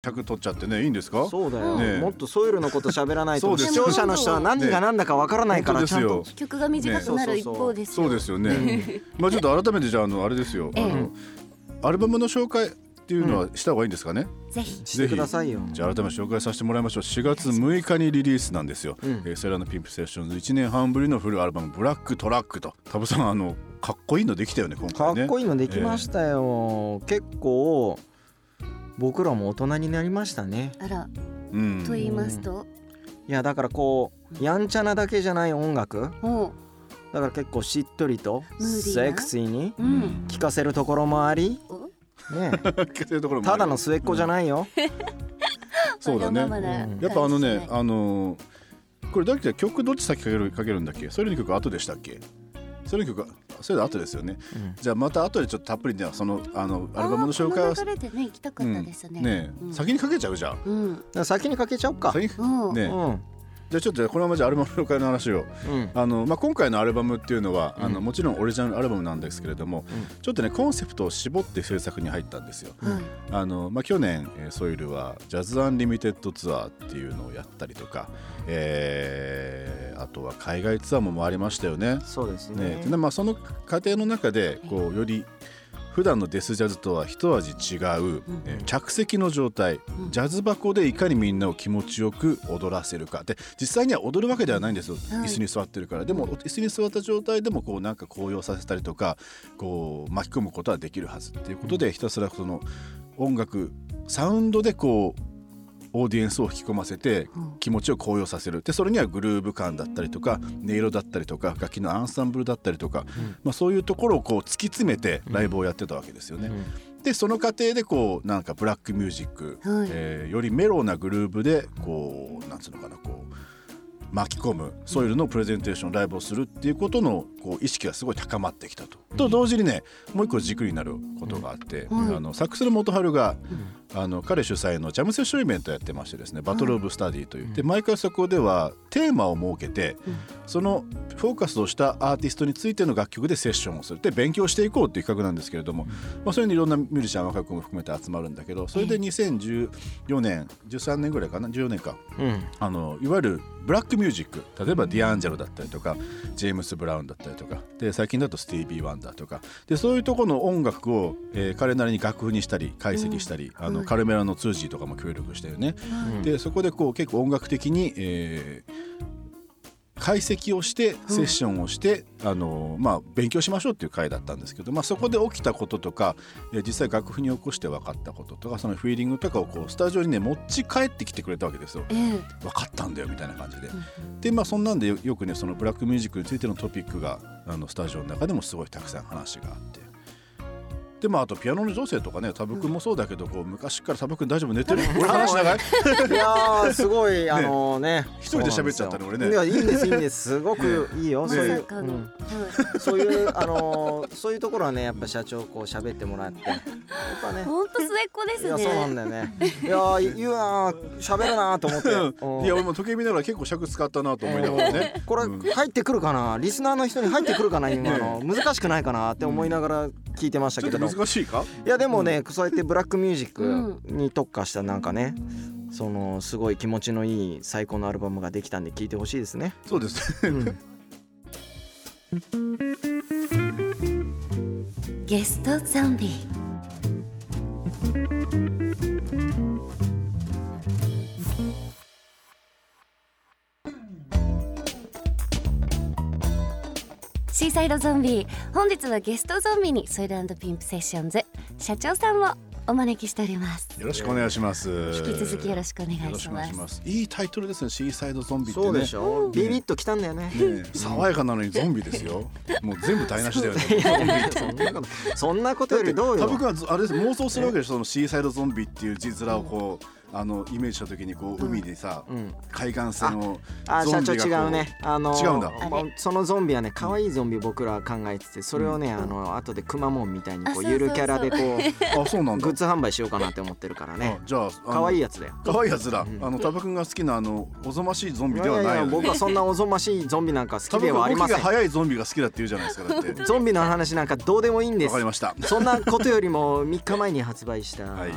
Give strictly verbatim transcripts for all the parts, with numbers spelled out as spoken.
尺取っちゃってねいいんですか？ そうだよ、 ね、 もっとソイルのこと喋らないと視そうですよ聴者の人は何が何だかわからないから、 ねちゃんと曲が短くなる一方ですよ。 そうですよねまあちょっと改めてじゃあ、あのあれですよ、あのアルバムの紹介っていうのはした方がいいんですかね、 うん、ぜひしてくださいよ。 じゃあ改めて紹介させてもらいましょう。しがつむいかにリリースなんですよ、 うんえー、セーラードピンプセッションズいちねんはんぶりのフルアルバムブラックトラックと。タブさん、あのかっこいいのできたよね今回ね。 かっこいいのできましたよ、えー、結構僕らも大人になりましたね。 あら、 うん、 と言いますと、 いやだからこうやんちゃなだけじゃない音楽、 おだから結構しっとりとセクシーに聴かせるところもあり、 うん、 ねただの末っ子じゃないよ、うん、 そうだね、 まだまだやっぱあのね、あのー、これだけ曲どっち先かけるかけるんだっけ？それの曲後でしたっけ？それの曲それで後ですよね、うん、じゃあまた後でちょっとたっぷりね、そのあのアルバムの紹介をこの流れでね行きたかったですね、 うん、ね、うん、先にかけちゃうじゃん、 うん、 先にかけちゃおうか、 先に、うん、ね、うん、じゃあちょっとこのままじゃアルバムの紹介の話を、うん、あのまあ、今回のアルバムっていうのは、うん、あのもちろんオリジナルアルバムなんですけれども、うん、ちょっとねコンセプトを絞って制作に入ったんですよ、うん、あのまあ、去年、えー、ソイルはジャズアンリミテッドツアーっていうのをやったりとか、えー、あとは海外ツアーも回りましたよね。 そうですね。 ね、でまあ、その過程の中でこうより普段のデスジャズとは一味違う、うん、えー、着席の状態、うん、ジャズ箱でいかにみんなを気持ちよく踊らせるかで、実際には踊るわけではないんですよ、はい、椅子に座ってるから。でも椅子に座った状態でもこうなんか高揚させたりとかこう巻き込むことはできるはずっていうことで、うん、ひたすらその音楽サウンドでこうオーディエンスを引き込ませて気持ちを高揚させる。でそれにはグルーヴ感だったりとか音色だったりとか楽器のアンサンブルだったりとか、うん、まあ、そういうところをこう突き詰めてライブをやってたわけですよね、うんうん、でその過程でこうなんかブラックミュージック、はい、えー、よりメローなグルーヴでこうなんつうのかな、こう巻き込むソイルのプレゼンテーションライブをするっていうことのこう意識がすごい高まってきたと、うん、と同時にねもう一個軸になることがあって、うん、あのサックスの元春が、うん、あの彼主催のジャムセッションイベントやってましてですね、バトルオブスタディといって、うん、毎回そこではテーマを設けて、うん、そのフォーカスをしたアーティストについての楽曲でセッションをするで勉強していこうっていう企画なんですけれども、うん、まあ、それにいろんなミュージシャン若い子も含めて集まるんだけど、それでにせんじゅうよねんじゅうさんねんぐらいかな、じゅうよねんか、うん、あのいわゆるブラックミュージック、例えばディアンジェロだったりとかジェームス・ブラウンだったりとかで、最近だとスティービー・ワンダーとかで、そういうところの音楽を、えー、彼なりに楽譜にしたり解析したり、うん、あのカルメラのツージーとかも協力したよね、うん、でそこでこう結構音楽的に、えー解析をしてセッションをして、うん、あのまあ、勉強しましょうっていう回だったんですけど、まあ、そこで起きたこととか実際楽譜に起こして分かったこととかそのフィーリングとかをこうスタジオにね持ち帰ってきてくれたわけですよ、えー、分かったんだよみたいな感じで、うん、でまあそんなんでよくねそのブラックミュージックについてのトピックがあのスタジオの中でもすごいたくさん話があって、でまあ、あとピアノの女性とかね、タブ君もそうだけどこう昔からタブ君大丈夫寝てる俺話長いいやーすごいあのね一人で喋っちゃったね俺ね。 いやいいんですいいんですすごくいいよ、そういう、うん、そういうあのー、そういうところはねやっぱ社長こう喋ってもらってやっぱね本当末っ子ですね。 いやそうなんだよねいやー言うな喋るなと思っていや俺も時計見ながら結構尺使ったなと思いながらね、 これ入ってくるかなリスナーの人に入ってくるかな今の難しくないかなって思いながら聞いてましたけど、 難しいか？ いやでもね、うん、そうやってブラックミュージックに特化したなんかね、うん、そのすごい気持ちのいい最高のアルバムができたんで聴いてほしいですね。 そうですね、うん、 ゲストゾンビシーサイドゾンビ、本日はゲストゾンビにソイル&ピンプセッションズ社長さんをお招きしております。 よろしくお願いします。 引き続きよろしくお願いします。よろしくお願いします。 いいタイトルですね、シーサイドゾンビってね。 そうでしょ、うん、ビビッときたんだよね、 ね爽やかなのにゾンビですよもう全部台無しだよねそんなことそんなことよりどうよ。 タブ君はあれです妄想するわけでしょ、そのシーサイドゾンビっていう字面をこう、うん、あのイメージした時にこう海でさ、うん、海岸線をあゾンビがこうあ社長違うね、あのー、 違うんだ、 まあ、そのゾンビはね可愛いゾンビ僕ら考えてて、それをね、うん、あの後でくまモンみたいにこうゆるキャラでこうあそうなんだグッズ販売しようかなって思ってるからね。 あじゃあ可愛いやつだよ。 可愛いやつだ、うん、あのタブ君が好きなあのおぞましいゾンビではないよね。 いやいや僕はそんなおぞましいゾンビなんか好きではありません。 タブ君が速いゾンビが好きだって言うじゃないですか。だってゾンビの話なんかどうでもいいんです。 わかりました。 そんなことよりもみっかまえに発売した、はい、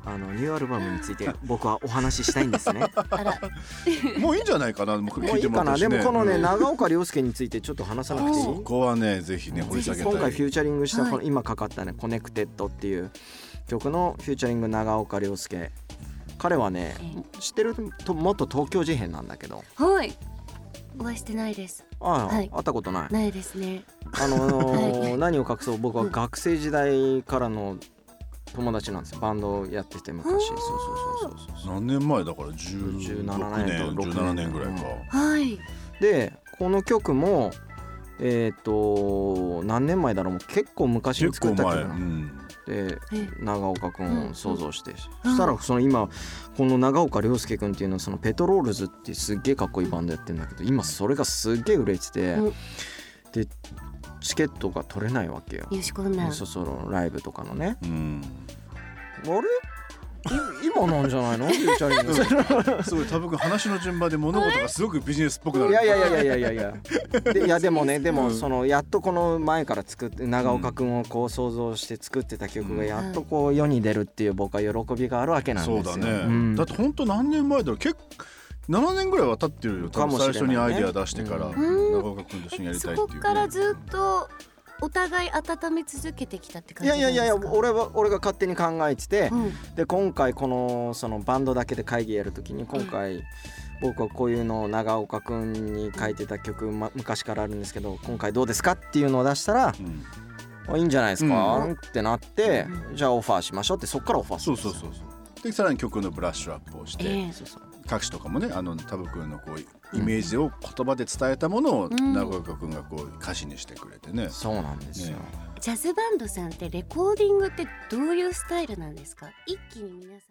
あのニューアルバムについて僕はお話ししたいんですね。 あらもういいんじゃないかな。もうもういいかな。でもこのね長岡亮介についてちょっと話さなくていい？ ここはねぜひね掘り下げたい。 今回フューチャリングしたこの今かかったねコネクテッドっていう曲のフューチャリング長岡亮介。彼はね知ってると元東京事変なんだけど。 はい。お会いしてないです。 ああ、 はい、 会ったことない。 ないですね。 あのーはい、 何を隠そう僕は学生時代からの友達なんですよ。バンドやってて昔。そうそうそうそうそう。 何年前だからじゅうろくねんじゅうななねんとじゅうななねんぐらいか、 うん、はい。 でこの曲もえっ、ー、と何年前だろうもう結構昔に作った曲なの、うん、で長岡くんを想像して、うん、そしたらその今この長岡亮介くんっていうのはそのペトロールズってすっげえかっこいいバンドやってるんだけど今それがすっげえ売れてて、うん、でチケットが取れないわけよ。 よしこんなそうそうライブとかのね、 うん、 あれ今なんじゃないのフューチャリングすごい多分話の順番で物事がすごくビジネスっぽくなる。 いやいやいやいやいやいやでいやでもねでもそのやっとこの前から作って長岡くんをこう想像して作ってた曲がやっとこう世に出るっていう僕は喜びがあるわけなんですよ。 そうだね、 うん、 だって本当何年前だろう結構ななねんぐらいは経ってるよ。多分最初にアイデア出してから、うん、長岡くんと一緒にやりたいっていう、ね、 そこからずっとお互い温め続けてきたって感じなんですか？ いやいやいや俺は俺が勝手に考えてて、 うん、 で今回このそのバンドだけで会議やるときに今回、うん、僕はこういうのを長岡くんに書いてた曲、ま、昔からあるんですけど今回どうですかっていうのを出したら、うん、いいんじゃないですか、うん、ってなって、うん、じゃあオファーしましょうってそっからオファーするんですよ。 そうそうそうそうでさらに曲のブラッシュアップをして、えー、 そうそう歌詞とかもねあのタブ君のこうイメージを言葉で伝えたものを長岡君がこう歌詞にしてくれてね、 うん、そうなんですよ、ね、 ジャズバンドさんってレコーディングってどういうスタイルなんですか？一気に皆さん